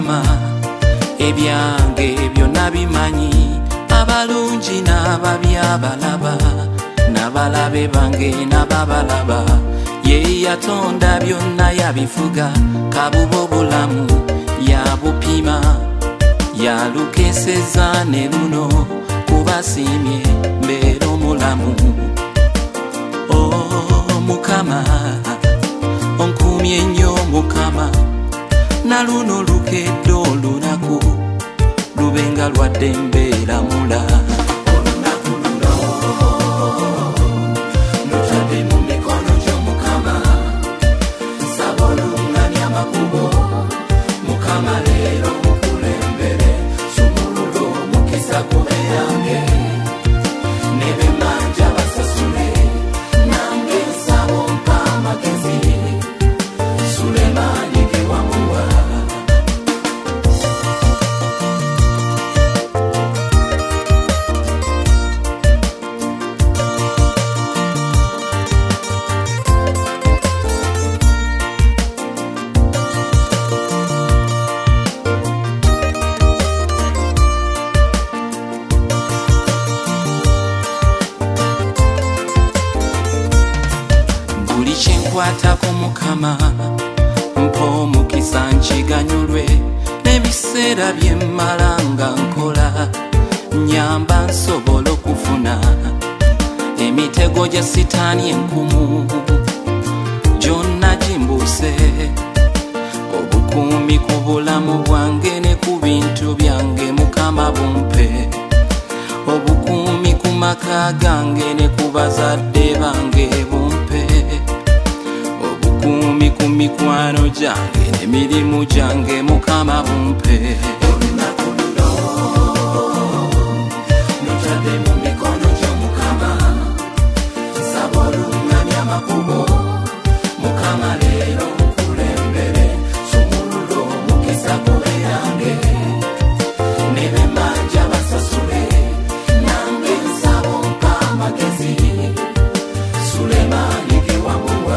Mukama ebyange byonna bimanyi abalungi n'ababi abalaba n'abalabe bange n'ababalaba ye yatonda byonna yabifuga kabubo bulamu yabupima yalukeseza ne luno kubasimye mbeera omulamu Mukama onkumye nnyo Mukama na luno lukedde olunaku lubenga lwadde mbeera mula olunaku luno lutadde mu mikono gyo Mukama nsaba oluŋŋamya amakubo Mukama leero mukulembere sumulula omukisa kube yange ne bemmanja basasule nange nsaba ompa amagezi Sulemaani ge wamuwa buli kyenkwatako Mukama mpa omukisa nkiganyulwe n'ebiseera bye mmala nga nkola nyamba nsobola okufuna emitego gya sitaani enkumu gyonna gimbuse obukuumi ku bulamu bwange ne ku bintu byange Mukama bumpe obukuumi ku maka gange ne ku bazadde bange bumpe obukuumi ku mikwano gyange n'emirimu gyange Mukama bumpe olunaku luno lutadde mu mikono gyo Mukama nsaba oluŋŋamya amakubo Mukama leero mukulembere sumulula omukisa kube yange ne bemmanja basasule nange nsaba ompa amagezi Sulemaani ge wamuwa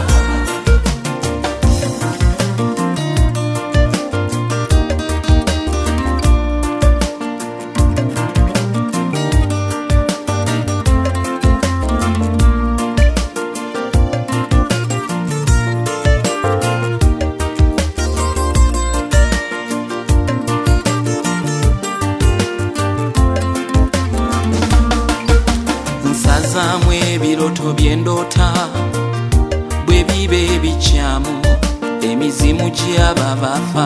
nsazaamu ebiroto bye ndoota bwe biba ebikyamu emizimu gy'abo abafa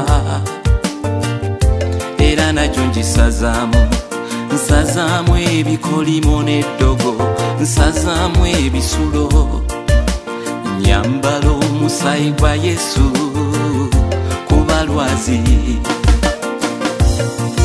era nagyo ngisazaamu nsazaamu ebikolimo n'eddogo nsazaamu ebisulo nyambala omusaayi gwa Yesu ku balwazi